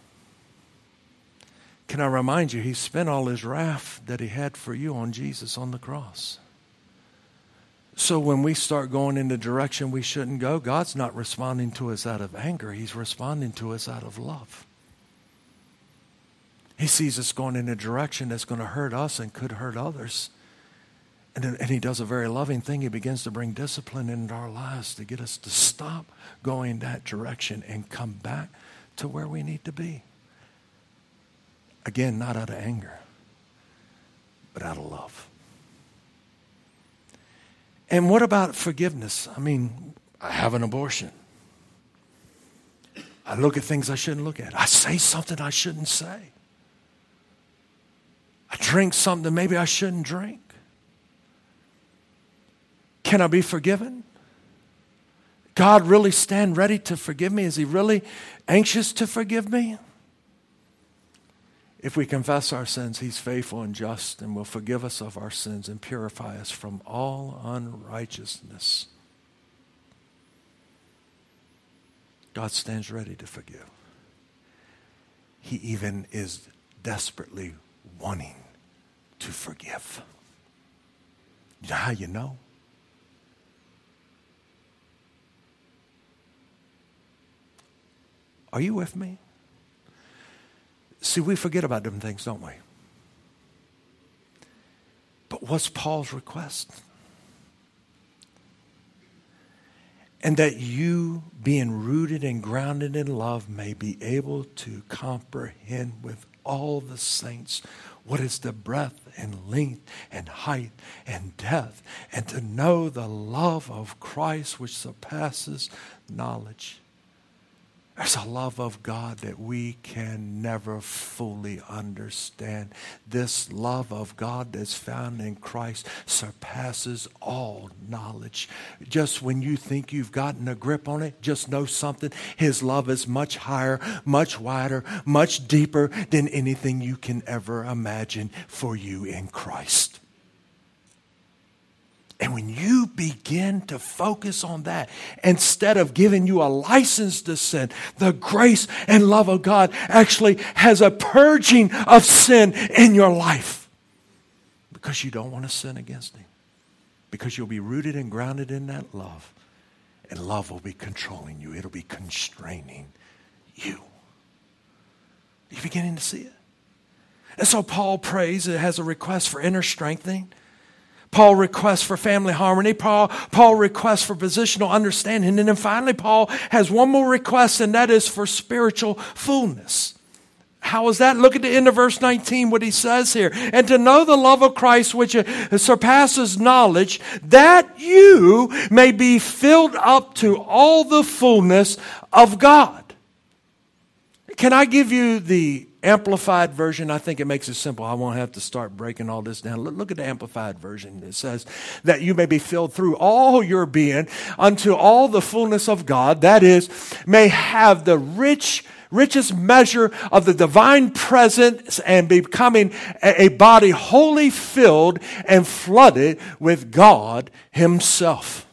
Can I remind you, He spent all His wrath that He had for you on Jesus on the cross. So when we start going in the direction we shouldn't go, God's not responding to us out of anger. He's responding to us out of love. He sees us going in a direction that's going to hurt us and could hurt others. And, and He does a very loving thing. He begins to bring discipline into our lives to get us to stop going that direction and come back to where we need to be. Again, not out of anger, but out of love. And what about forgiveness? I mean, I have an abortion. I look at things I shouldn't look at. I say something I shouldn't say. I drink something maybe I shouldn't drink. Can I be forgiven? God really stand ready to forgive me? Is He really anxious to forgive me? If we confess our sins, He's faithful and just and will forgive us of our sins and purify us from all unrighteousness. God stands ready to forgive. He even is desperately wanting to forgive. You know how you know? Are you with me? See, we forget about them things, don't we? But what's Paul's request? And that you, being rooted and grounded in love, may be able to comprehend with all the saints what is the breadth and length and height and depth, and to know the love of Christ which surpasses knowledge. There's a love of God that we can never fully understand. This love of God that's found in Christ surpasses all knowledge. Just when you think you've gotten a grip on it, just know something. His love is much higher, much wider, much deeper than anything you can ever imagine for you in Christ. And when you begin to focus on that, instead of giving you a license to sin, the grace and love of God actually has a purging of sin in your life. Because you don't want to sin against Him. Because you'll be rooted and grounded in that love. And love will be controlling you. It'll be constraining you. Are you beginning to see it? And so Paul prays, it has a request for inner strengthening. Paul requests for family harmony. Paul, Paul requests for positional understanding. And then finally, Paul has one more request, and that is for spiritual fullness. How is that? Look at the end of verse nineteen, what he says here. And to know the love of Christ, which surpasses knowledge, that you may be filled up to all the fullness of God. Can I give you the Amplified version? I think it makes it simple. I won't have to start breaking all this down. Look, look at the Amplified version. It says that you may be filled through all your being unto all the fullness of God. That is, may have the rich richest measure of the divine presence and becoming a, a body wholly filled and flooded with God Himself.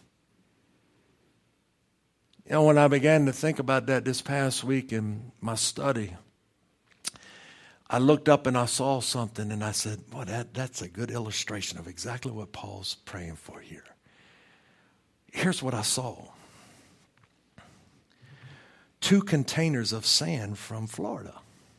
You know, when I began to think about that this past week in my study, I looked up and I saw something and I said, well, that, that's a good illustration of exactly what Paul's praying for here. Here's what I saw. Two containers of sand from Florida.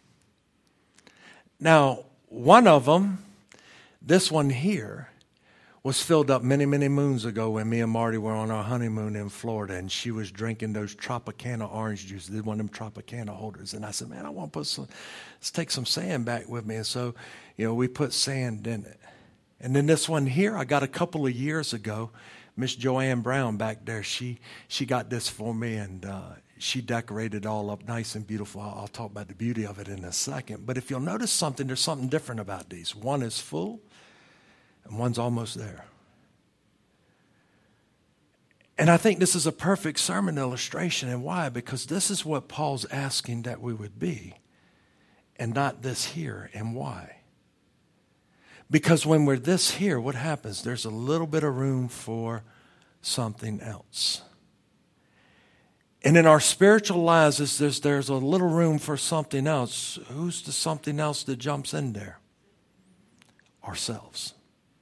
Now, one of them, this one here, was filled up many, many moons ago when me and Marty were on our honeymoon in Florida, and she was drinking those Tropicana orange juice. They one of them Tropicana holders. And I said, man, I want to put some, let's take some sand back with me. And so, you know, we put sand in it. And then this one here, I got a couple of years ago. Miss Joanne Brown back there, she she got this for me, and uh, she decorated it all up nice and beautiful. I'll, I'll talk about the beauty of it in a second. But if you'll notice something, there's something different about these. One is full, and one's almost there. And I think this is a perfect sermon illustration. And why? Because this is what Paul's asking that we would be, and not this here. And why? Because when we're this here, what happens? There's a little bit of room for something else. And in our spiritual lives, there's, there's a little room for something else. Who's the something else that jumps in there? Ourselves.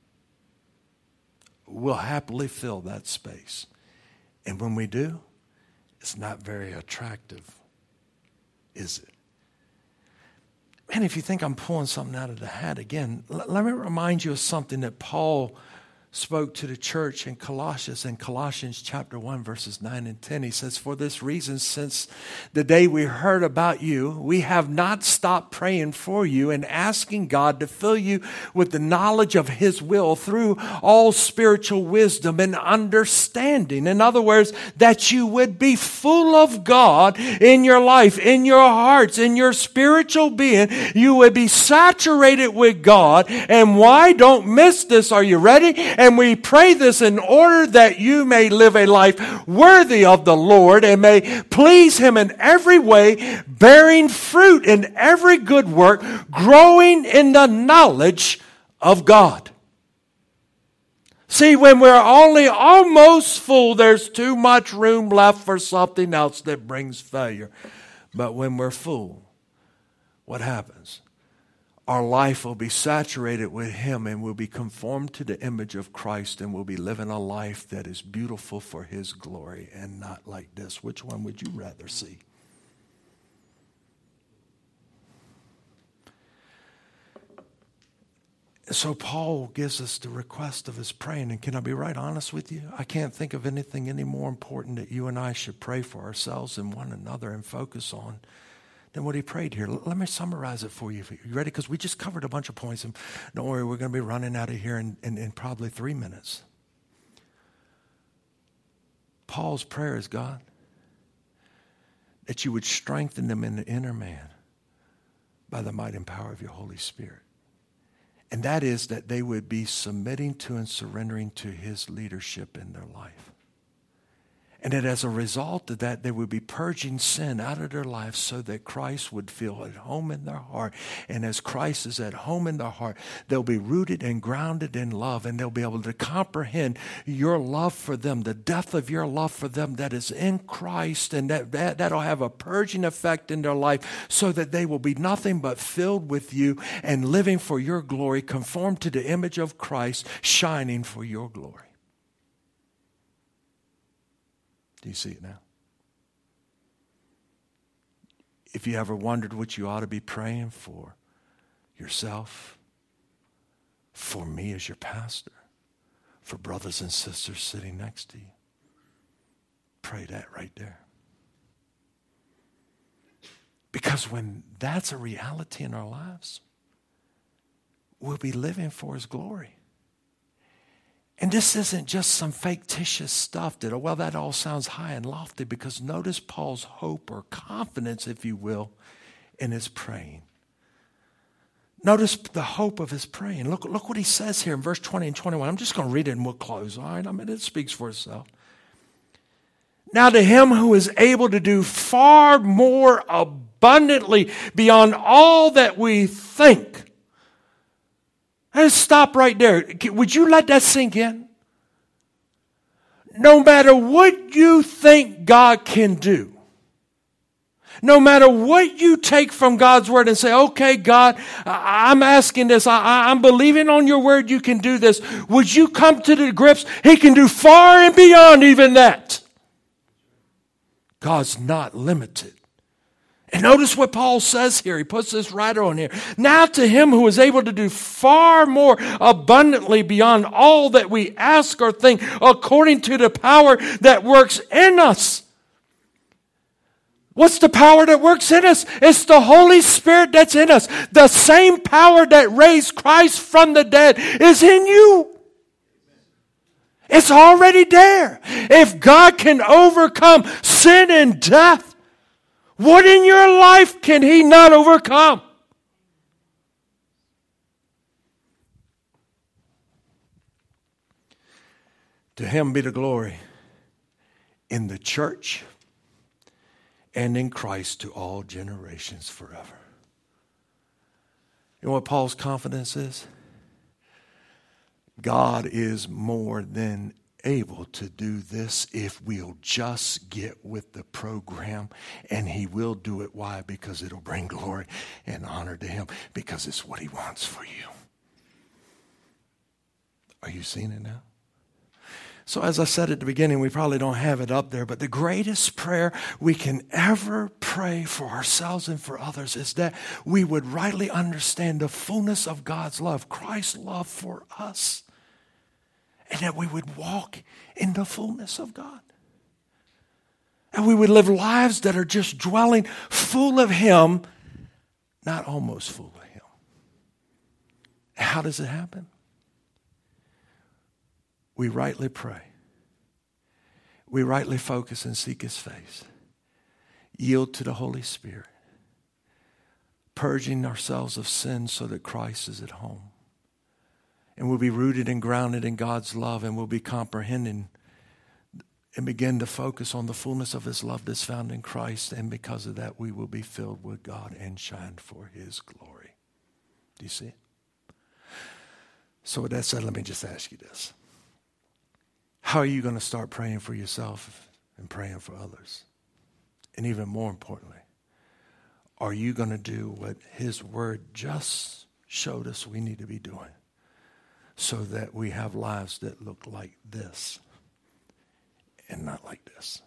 We'll happily fill that space. And when we do, it's not very attractive, is it? And if you think I'm pulling something out of the hat again, l- let me remind you of something that Paul spoke to the church in Colossians, in Colossians chapter one, verses nine and ten. He says, for this reason, since the day we heard about you, we have not stopped praying for you and asking God to fill you with the knowledge of His will through all spiritual wisdom and understanding. In other words, that you would be full of God in your life, in your hearts, in your spiritual being. You would be saturated with God. And why? Don't miss this. Are you ready? And we pray this in order that you may live a life worthy of the Lord and may please Him in every way, bearing fruit in every good work, growing in the knowledge of God. See, when we're only almost full, there's too much room left for something else that brings failure. But when we're full, what happens? Our life will be saturated with Him, and we'll be conformed to the image of Christ, and we'll be living a life that is beautiful for His glory and not like this. Which one would you rather see? So Paul gives us the request of his praying, and can I be right honest with you? I can't think of anything any more important that you and I should pray for ourselves and one another and focus on than what he prayed here. Let me summarize it for you. You ready? Because we just covered a bunch of points, and don't worry, we're going to be running out of here in, in, in probably three minutes. Paul's prayer is, God, that you would strengthen them in the inner man by the might and power of your Holy Spirit. And that is that they would be submitting to and surrendering to His leadership in their life. And that as a result of that, they would be purging sin out of their lives so that Christ would feel at home in their heart. And as Christ is at home in their heart, they'll be rooted and grounded in love, and they'll be able to comprehend your love for them, the depth of your love for them that is in Christ, and that, that, that'll have a purging effect in their life so that they will be nothing but filled with you and living for your glory, conformed to the image of Christ, shining for your glory. Do you see it now? If you ever wondered what you ought to be praying for yourself, for me as your pastor, for brothers and sisters sitting next to you, pray that right there. Because when that's a reality in our lives, we'll be living for His glory. And this isn't just some fictitious stuff that, oh, well, that all sounds high and lofty, because notice Paul's hope or confidence, if you will, in his praying. Notice the hope of his praying. Look, look what he says here in verse twenty and twenty-one. I'm just going to read it and we'll close. All right? I mean, it speaks for itself. Now to Him who is able to do far more abundantly beyond all that we think. Let's stop right there. Would you let that sink in? No matter what you think God can do, no matter what you take from God's word and say, okay, God, I'm asking this. I, I'm believing on your word you can do this. Would you come to the grips? He can do far and beyond even that. God's not limited. And notice what Paul says here. He puts this right on here. Now to Him who is able to do far more abundantly beyond all that we ask or think, according to the power that works in us. What's the power that works in us? It's the Holy Spirit that's in us. The same power that raised Christ from the dead is in you. It's already there. If God can overcome sin and death, what in your life can He not overcome? To Him be the glory in the church and in Christ to all generations forever. You know what Paul's confidence is? God is more than able to do this if we'll just get with the program, and He will do it. Why? Because it'll bring glory and honor to Him, because it's what He wants for you. Are you seeing it now? So as I said at the beginning, we probably don't have it up there, but the greatest prayer we can ever pray for ourselves and for others is that we would rightly understand the fullness of God's love, Christ's love for us. And that we would walk in the fullness of God. And we would live lives that are just dwelling full of Him, not almost full of Him. How does it happen? We rightly pray. We rightly focus and seek His face. Yield to the Holy Spirit. Purging ourselves of sin so that Christ is at home. And we'll be rooted and grounded in God's love, and we'll be comprehending and begin to focus on the fullness of His love that's found in Christ. And because of that, we will be filled with God and shine for His glory. Do you see it? So with that said, let me just ask you this. How are you going to start praying for yourself and praying for others? And even more importantly, are you going to do what His word just showed us we need to be doing? So that we have lives that look like this and not like this.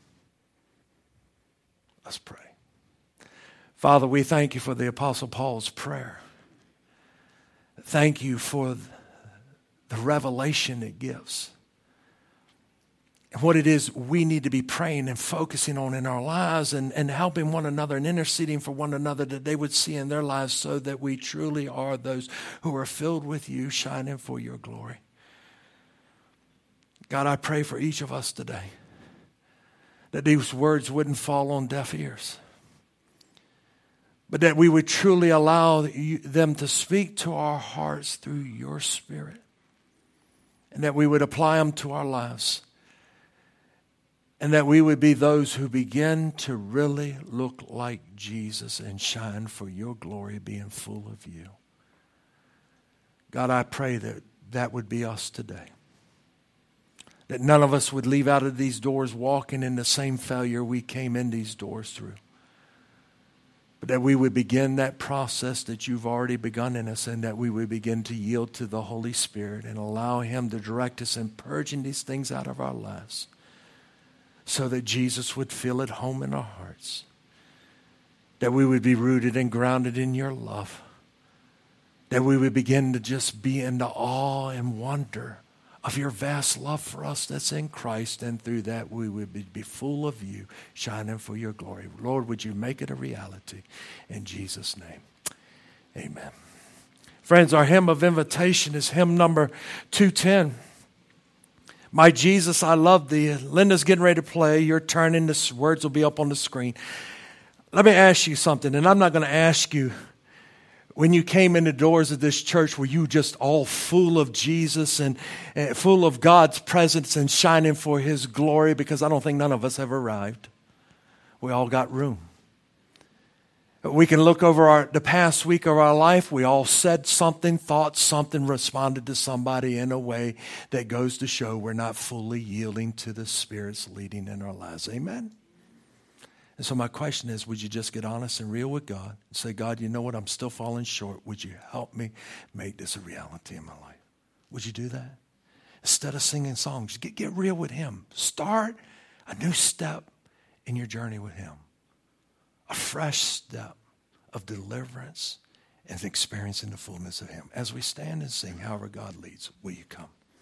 Let's pray. Father, we thank You for the Apostle Paul's prayer. Thank You for the revelation it gives. And what it is we need to be praying and focusing on in our lives, and, and helping one another and interceding for one another that they would see in their lives, so that we truly are those who are filled with You, shining for Your glory. God, I pray for each of us today that these words wouldn't fall on deaf ears, but that we would truly allow them to speak to our hearts through Your Spirit, and that we would apply them to our lives. And that we would be those who begin to really look like Jesus and shine for your glory, being full of you. God, I pray that that would be us today. That none of us would leave out of these doors walking in the same failure we came in these doors through. But that we would begin that process that you've already begun in us, and that we would begin to yield to the Holy Spirit and allow Him to direct us in purging these things out of our lives, so that Jesus would feel at home in our hearts. That we would be rooted and grounded in your love. That we would begin to just be in the awe and wonder of your vast love for us that's in Christ. And through that we would be, be full of you, shining for your glory. Lord, would you make it a reality? In Jesus' name, amen. Friends, our hymn of invitation is hymn number two ten. My Jesus, I love thee. Linda's getting ready to play. You're turning. The words will be up on the screen. Let me ask you something, and I'm not going to ask you, when you came in the doors of this church, were you just all full of Jesus and, and full of God's presence and shining for His glory? Because I don't think none of us have arrived. We all got room. We can look over our, the past week of our life. We all said something, thought something, responded to somebody in a way that goes to show we're not fully yielding to the Spirit's leading in our lives. Amen? And so my question is, would you just get honest and real with God and say, God, you know what? I'm still falling short. Would you help me make this a reality in my life? Would you do that? Instead of singing songs, get, get real with Him. Start a new step in your journey with Him. A fresh step of deliverance and experiencing the fullness of Him. As we stand and sing, however God leads, will you come?